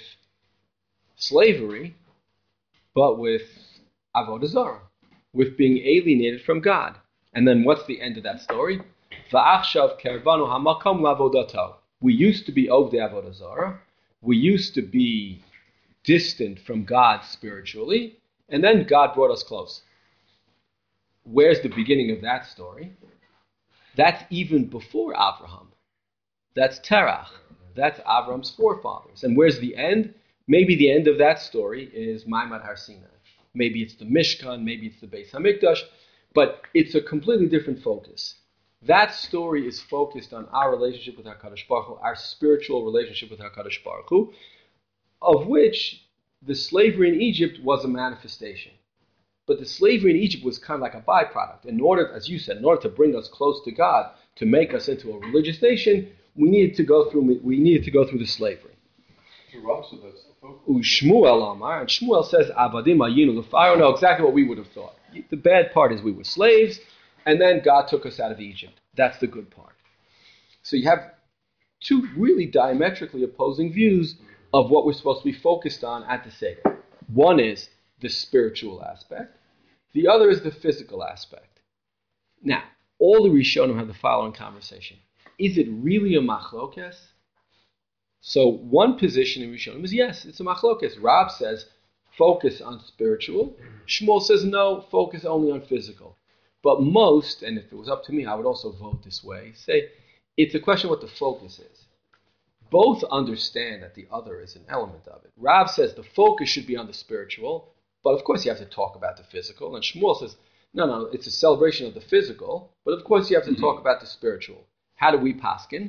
slavery, but with avodah zara, with being alienated from God. And then what's the end of that story? Va'achshav kervanu hamakam lavodato. We used to be ovdei avodah zara. We used to be distant from God spiritually, and then God brought us close. Where's the beginning of that story? That's even before Abraham. That's Terach. That's Avram's forefathers. And where's the end? Maybe the end of that story is Maimad Har Sinai. Maybe it's the Mishkan, maybe it's the Beis Hamikdash, but it's a completely different focus. That story is focused on our relationship with HaKadosh Baruch Hu, our spiritual relationship with HaKadosh Baruch Hu, of which the slavery in Egypt was a manifestation. But the slavery in Egypt was kind of like a byproduct. In order, as you said, in order to bring us close to God, to make us into a religious nation, we needed to go through the slavery. So Rav said that's the focus. Shmuel Amar, and Shmuel says, Avadim Hayinu L'Faro. No, exactly what we would have thought. The bad part is we were slaves, and then God took us out of Egypt. That's the good part. So you have two really diametrically opposing views of what we're supposed to be focused on at the Seder. One is the spiritual aspect. The other is the physical aspect. Now, all the Rishonim have the following conversation. Is it really a machlokes? So one position in Rishonim is yes, it's a machlokes. Rav says, focus on spiritual. Shmuel says, no, focus only on physical. But most, and if it was up to me, I would also vote this way, say, it's a question of what the focus is. Both understand that the other is an element of it. Rav says the focus should be on the spiritual, but of course you have to talk about the physical. And Shmuel says, no, it's a celebration of the physical, but of course you have to talk about the spiritual. How do we paskin?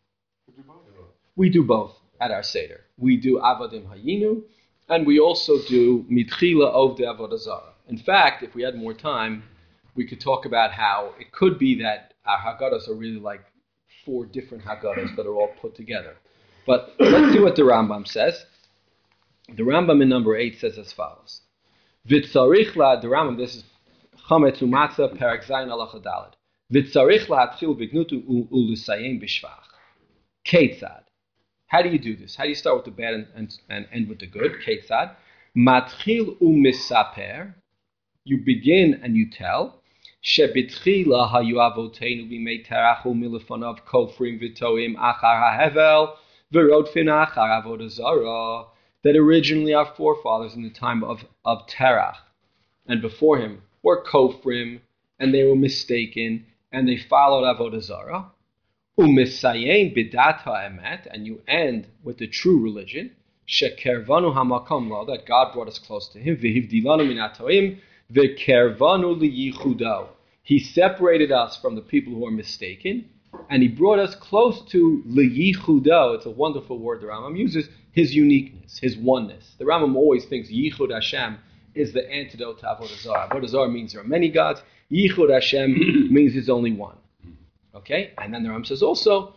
We do both at our Seder. We do Avadim Hayinu, and we also do Mitchila Ovdei Avodah Zarah. In fact, if we had more time, we could talk about how it could be that our Haggadahs are really like 4 different Haggadahs that are all put together. But let's see what the Rambam says. The Rambam in number 8 says as follows. V'tzarich la, the Rambam, this is Chametz Umatzah, Perek Zayin Halacha Daled. V'tzarich la atchil v'gnutu u'lusayim b'shvach. Ketzad. How do you do this? How do you start with the bad and end with the good? Ketzad. Matchil u'misaper. You begin and you tell. Shebitchila hayu avoteinu b'mei terach u'milefanav kofrim v'toim achar ha'hevel v'rodfin achar avodah zarah. That originally our forefathers in the time of Terach and before him were kofrim, and they were mistaken, and they followed avodah zarah. U'misayein bidat ha'emet, and you end with the true religion. Shekervanu hamakom la, that God brought us close to Him. V'hivdilanu min hatoim v'kervanu liyichudo. He separated us from the people who are mistaken, and He brought us close to liyichudo. It's a wonderful word the Rambam uses. His uniqueness, His oneness. The Rambam always thinks Yichud Hashem is the antidote to Avodah Zarah. Avodah Zarah means there are many gods. Yichud Hashem means there's only one. Okay? And then the Rambam says also,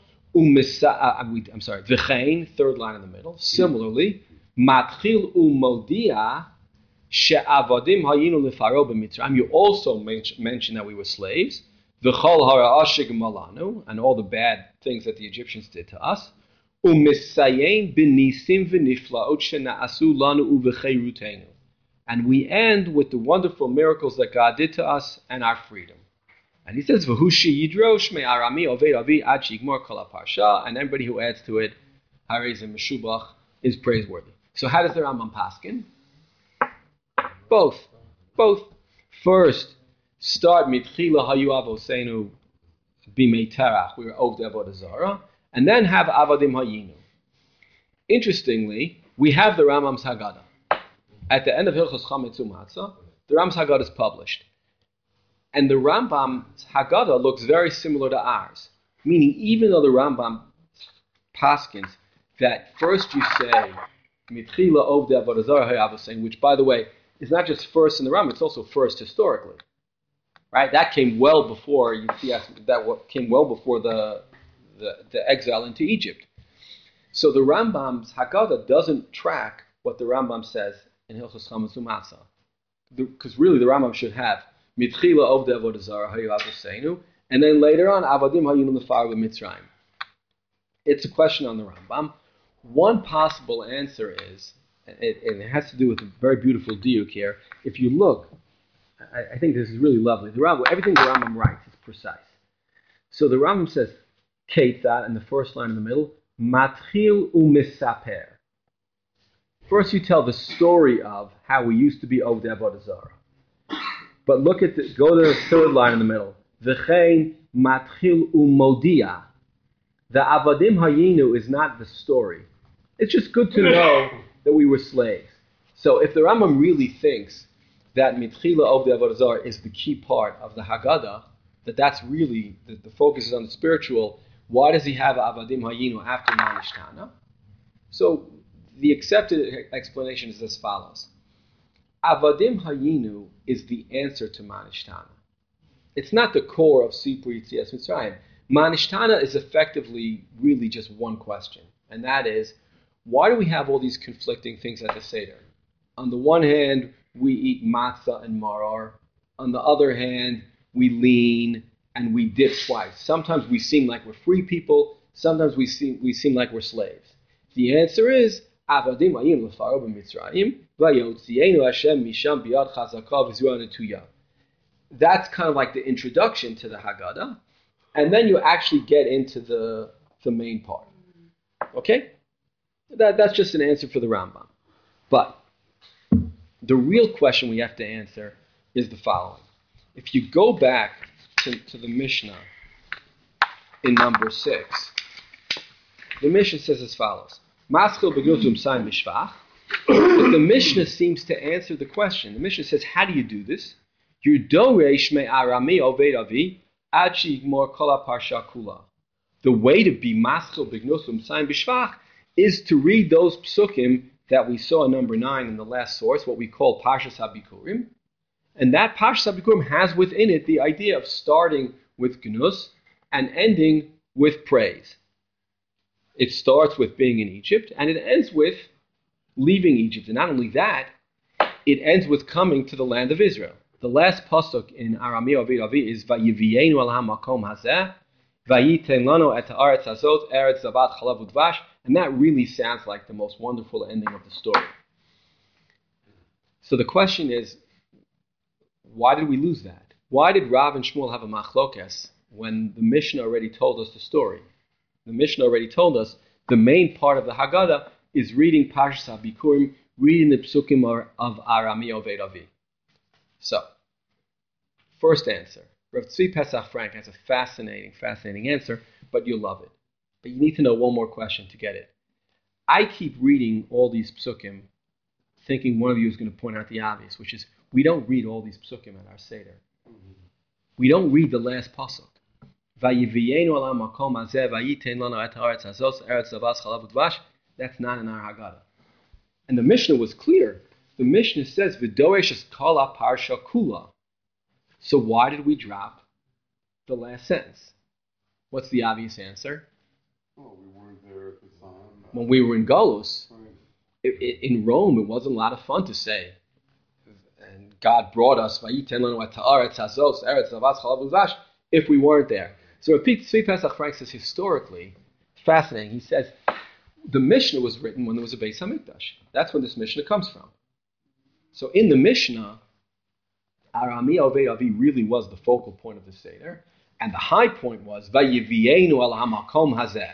V'chein, third line in the middle. Similarly, Matchil u'modia she'avadim hayinu lefaro b'mitzrayim. You also mention that we were slaves. V'chol hara'ah she'gemalanu, and all the bad things that the Egyptians did to us. U'misayein b'nisim v'niflaot she'na'asu lanu u'v'cheirutenu. And we end with the wonderful miracles that God did to us and our freedom. And he says, "V'hushi yidrosh me'arami ovei avi ad shigmor kol ha'parsha," and everybody who adds to it, harez and meshubach, is praiseworthy. So how does the Rambam paskin? Both. First, start mitchila hayu avosenu b'mei terach, we were ovdei avodah zarah, and then have avadim hayinu. Interestingly, we have the Rambam's Haggadah. At the end of Hilchos Chametz Umatzah, the Rambam's Haggadah is published. And the Rambam's Haggadah looks very similar to ours. Meaning, even though the Rambam paskins that first you say, Mitchila Ovdei Avodah Zarah, which, by the way, is not just first in the Rambam, it's also first historically. Right? That came well before, you see, that came well before the exile into Egypt. So the Rambam's Haggadah doesn't track what the Rambam says in Hilchos Chametz Umatzah. Because really the Rambam should have Mitchila Ovdei Avodah Zarah Hayu Avosenu, and then later on Avadim Hayinu Lefaro B'Mitzrayim. It's a question on the Rambam. One possible answer is, and it has to do with a very beautiful diuk here. If you look, I think this is really lovely. The Rambam, everything the Rambam writes is precise. So the Rambam says, Ketzad, in the first line in the middle, Matchil u'misaper. First you tell the story of how we used to be Ovdei Avodah Zarah. But go to the third line in the middle. V'chein matchil u'modia. The Avadim Hayinu is not the story. It's just good to know that we were slaves. So if the Rambam really thinks that Mitchila Ovdei Avodah Zarah is the key part of the Haggadah, that's really, the focus is on the spiritual, why does he have Avadim Hayinu after Manishtana? So the accepted explanation is as follows. Avadim Hayinu is the answer to Manishtana. It's not the core of Sipur Yitzias Mitzrayim. Manishtana is effectively really just one question, and that is, why do we have all these conflicting things at the Seder? On the one hand, we eat matzah and maror. On the other hand, we lean and we dip twice. Sometimes we seem like we're free people. Sometimes we seem like we're slaves. The answer is, Avadim ayim lefaro b'Mitzrayim vayotzienu Hashem misham biyad chazaka v'zruah netuya. That's kind of like the introduction to the Haggadah, and then you actually get into the main part. Okay? That's just an answer for the Rambam. But the real question we have to answer is the following. If you go back to the Mishnah in number 6, the Mishnah says as follows. Maschil beguzum saim b'shvach. But the Mishnah seems to answer the question. The Mishnah says, how do you do this? You doresh me arami oved avi ad sheyigmor kol haparsha kula. The way to be maschil beguzum saim b'shvach is to read those psukim that we saw in number 9 in the last source, what we call Parshas HaBikurim. And that Parshas HaBikurim has within it the idea of starting with gnus and ending with praise. It starts with being in Egypt, and it ends with leaving Egypt. And not only that, it ends with coming to the land of Israel. The last pasuk in Arami Ovid Avi is Vayivienu al hamakom hazeh, Vayiten lano et haaretz hazot, eretz zavat chalav udvash, and that really sounds like the most wonderful ending of the story. So the question is, why did we lose that? Why did Rav and Shmuel have a machlokes when the Mishnah already told us the story? The Mishnah already told us the main part of the Haggadah is reading Parshas HaBikurim, reading the psukim of Arami Oved Avi. So, first answer. Rav Tzvi Pesach Frank has a fascinating answer, but you'll love it. But you need to know one more question to get it. I keep reading all these psukim, thinking one of you is going to point out the obvious, which is we don't read all these psukim at our Seder. We don't read the last pasuk. That's not in our Haggadah. And the Mishnah was clear. The Mishnah says, V'doresh es kol haparsha kula. So why did we drop the last sentence? What's the obvious answer? Well, we weren't there at the time. When we were in Galus, Right. in Rome, it wasn't a lot of fun to say, and God brought us if we weren't there. So Tzvi Pesach Frank says historically, it's fascinating. He says the Mishnah was written when there was a Beis Hamikdash. That's when this Mishnah comes from. So in the Mishnah, Arami Oved Avi really was the focal point of the Seder, and the high point was Vayivienu al hamakom hazeh.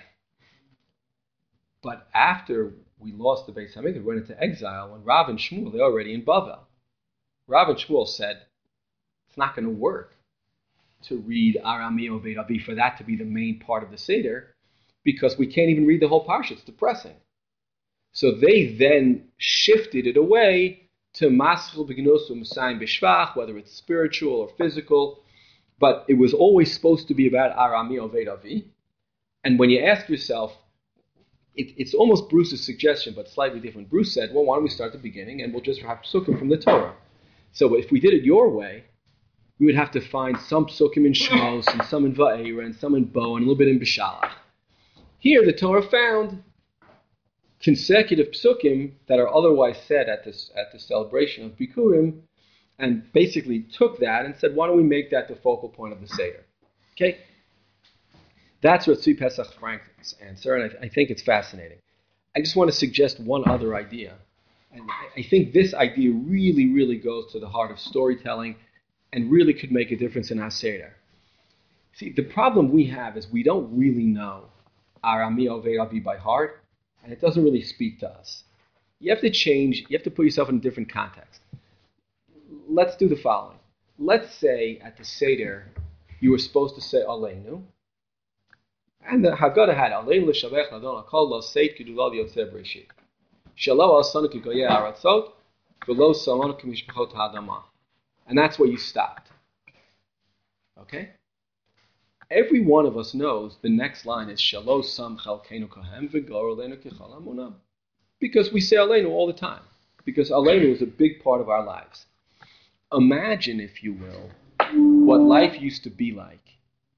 But after we lost the Beis Hamikdash, we went into exile, when Rav and Shmuel, they're already in Bavel. Rav and Shmuel said, it's not going to work to read Arami Oved Avi for that to be the main part of the Seder, because we can't even read the whole parsha. It's depressing. So they then shifted it away to Maschil B'Gnusum Saim B'Shvach, whether it's spiritual or physical, but it was always supposed to be about Arami Oved Avi. And when you ask yourself, it's almost Bruce's suggestion, but slightly different. Bruce said, well, why don't we start at the beginning and we'll just have psukim from the Torah. So if we did it your way, we would have to find some psukim in Shmos and some in Va'era and some in Bo and a little bit in B'Shalach. Here the Torah found consecutive psukim that are otherwise said at the celebration of Bikurim, and basically took that and said, why don't we make that the focal point of the Seder? Okay? That's what Tzvi Pesach Frank's answer, and I think it's fascinating. I just want to suggest one other idea. And I think this idea really, really goes to the heart of storytelling and really could make a difference in our Seder. See, the problem we have is we don't really know Arami Oved Avi by heart, and it doesn't really speak to us. You have to put yourself in a different context. Let's do the following. Let's say at the Seder, you were supposed to say Aleinu, and the Haggadah had Aleinu l'shavech Adon HaKol lo seit kidulal yotzeh b'reshit. Shelo asanu k'goyei ha'aratzot v'lo salonu k'mishpachot ha'adamah. And that's where you stopped. Okay? Every one of us knows the next line is Shelo sam chalkeinu kohem v'gor aleinu kichal hamunam. Because we say Aleinu all the time. Because Aleinu is a big part of our lives. Imagine, if you will, what life used to be like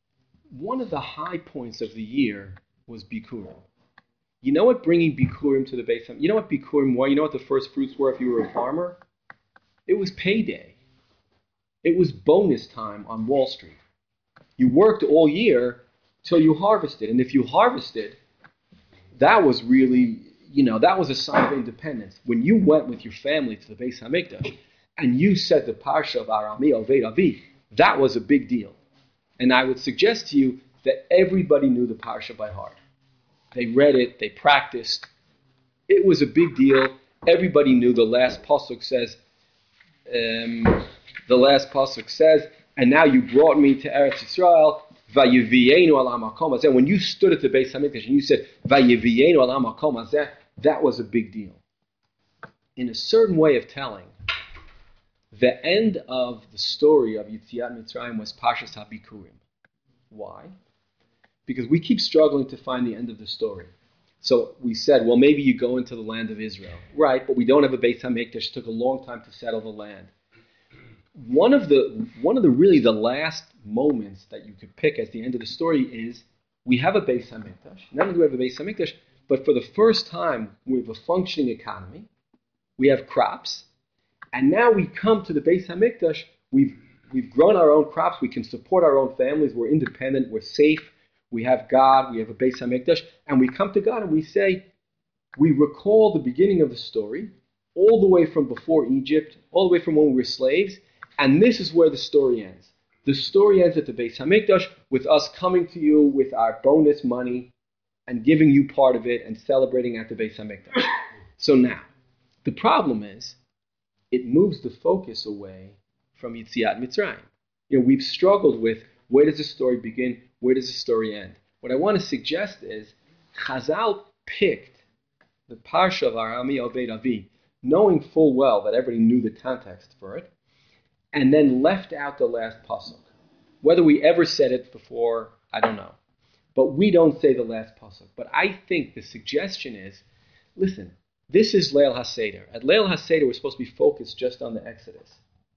one of the high points of the year was Bikurim. You know what bringing Bikurim to the Beis Hamikdash? You know what Bikurim were? You know what the first fruits were if you were a farmer? It was payday. It was bonus time on Wall Street. You worked all year till you harvested. And if you harvested, that was really, that was a sign of independence. When you went with your family to the Beis Hamikdash and you said the Parsha of Arami Oved Avi, that was a big deal. And I would suggest to you that everybody knew the Parsha by heart. They read it, they practiced. It was a big deal. Everybody knew the last pasuk says, and now you brought me to Eretz Yisrael, Vayevienu al hamakom hazeh. When you stood at the Beis Hamikdash and you said, Vayevienu al hamakom hazeh, that was a big deal. In a certain way of telling, the end of the story of Yetziat Mitzrayim was Parshas HaBikurim. Why? Because we keep struggling to find the end of the story. So we said, well, maybe you go into the land of Israel. Right, but we don't have a Beis HaMikdash. It took a long time to settle the land. One of the really the last moments that you could pick as the end of the story is we have a Beis HaMikdash. Not only do we have a Beis HaMikdash, but for the first time we have a functioning economy. We have crops. And now we come to the Beis HaMikdash. We've grown our own crops. We can support our own families. We're independent. We're safe. We have God. We have a Beis HaMikdash. And we come to God and we say, we recall the beginning of the story, all the way from before Egypt, all the way from when we were slaves. And this is where the story ends. The story ends at the Beis HaMikdash with us coming to you with our bonus money and giving you part of it and celebrating at the Beis HaMikdash. So now, the problem is, it moves the focus away from Yetziat Mitzrayim. We've struggled with where does the story begin, where does the story end. What I want to suggest is Chazal picked the Parsha of Arami Oved Avi, knowing full well that everybody knew the context for it, and then left out the last pasuk. Whether we ever said it before, I don't know. But we don't say the last pasuk. But I think the suggestion is, listen, this is Leil HaSeder. At Leil HaSeder, we're supposed to be focused just on the Exodus.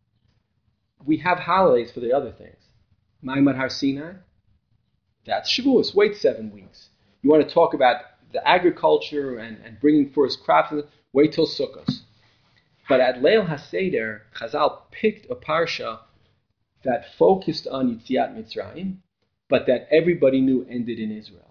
We have holidays for the other things. Ma'amad Har Sinai, that's Shavuos. Wait 7 weeks. You want to talk about the agriculture and bringing forth crops, wait till Sukkot. But at Leil HaSeder, Chazal picked a parsha that focused on Yetziat Mitzrayim, but that everybody knew ended in Israel.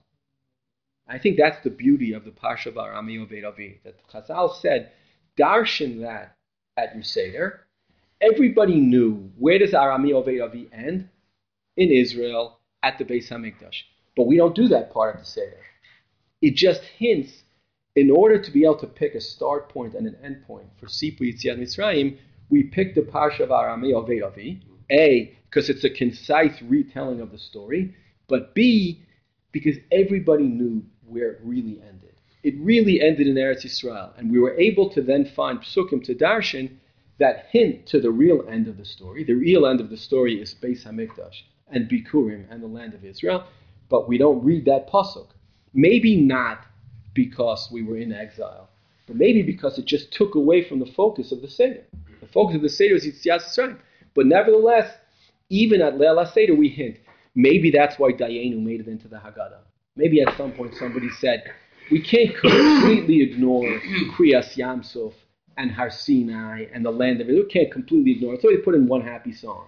I think that's the beauty of the Parsha of Arami Oved Avi, that Chazal said, darshan that at your Seder. Everybody knew, where does Arami Oved Avi end? In Israel, at the Beis HaMikdash. But we don't do that part of the Seder. It just hints, in order to be able to pick a start point and an end point for Sipur Yetziat Mitzrayim, we picked the Parsha of Arami Oved Avi. A, because it's a concise retelling of the story, but B, because everybody knew where it really ended. It really ended in Eretz Yisrael, and we were able to then find psukim to darshan that hint to the real end of the story. The real end of the story is Beis HaMikdash and Bikurim and the land of Israel, but we don't read that pasuk. Maybe not because we were in exile, but maybe because it just took away from the focus of the Seder. The focus of the Seder is Yetziat Mitzrayim. But nevertheless, even at Leil HaSeder we hint, maybe that's why Dayenu made it into the Haggadah. Maybe at some point somebody said, we can't completely ignore Kriyas Yamsuf and Har Sinai and the land of Israel. We can't completely ignore it. So they put in one happy song.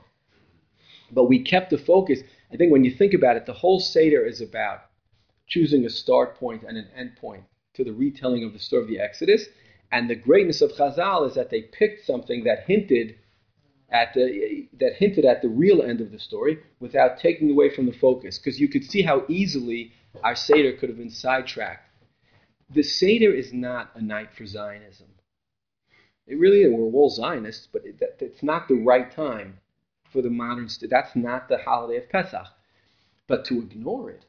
But we kept the focus. I think when you think about it, the whole Seder is about choosing a start point and an end point to the retelling of the story of the Exodus. And the greatness of Chazal is that they picked something that hinted at the real end of the story without taking away from the focus. Because you could see how easily our Seder could have been sidetracked. The Seder is not a night for Zionism. It really is. We're all Zionists, but it's not the right time for the modern state. That's not the holiday of Pesach. But to ignore it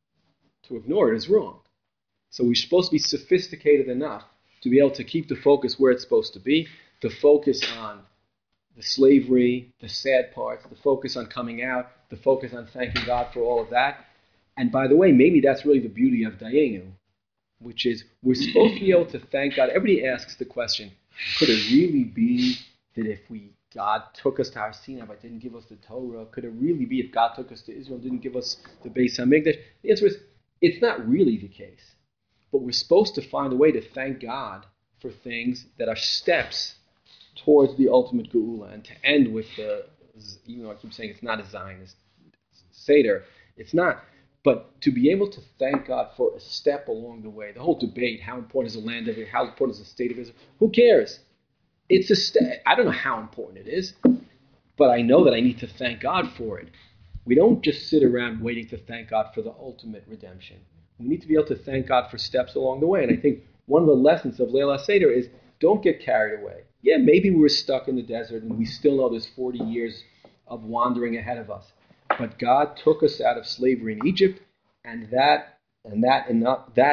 is wrong. So we're supposed to be sophisticated enough to be able to keep the focus where it's supposed to be, to focus on the slavery, the sad parts, the focus on coming out, the focus on thanking God for all of that. And by the way, maybe that's really the beauty of Dayenu, which is we're supposed to be able to thank God. Everybody asks the question, could it really be that if we God took us to Har Sinai but didn't give us the Torah? Could it really be if God took us to Israel and didn't give us the Beis Hamikdash? The answer is, it's not really the case. But we're supposed to find a way to thank God for things that are steps towards the ultimate Geula, and to end with the, even though I keep saying it's not a Zionist Seder, it's not, but to be able to thank God for a step along the way. The whole debate, how important is the land of Israel, how important is the state of Israel, who cares? It's a step. I don't know how important it is, but I know that I need to thank God for it. We don't just sit around waiting to thank God for the ultimate redemption. We need to be able to thank God for steps along the way. And I think one of the lessons of Leil HaSeder is don't get carried away. Yeah, maybe we're stuck in the desert and we still know there's 40 years of wandering ahead of us. But God took us out of slavery in Egypt, and that in and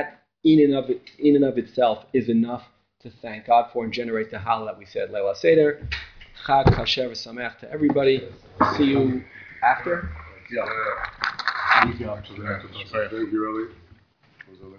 of itself is enough to thank God for and generate the Hallel that we said. Leil HaSeder, Chag Kasher V'Sameach to everybody. See you after. Yeah. Thank you, Elliot.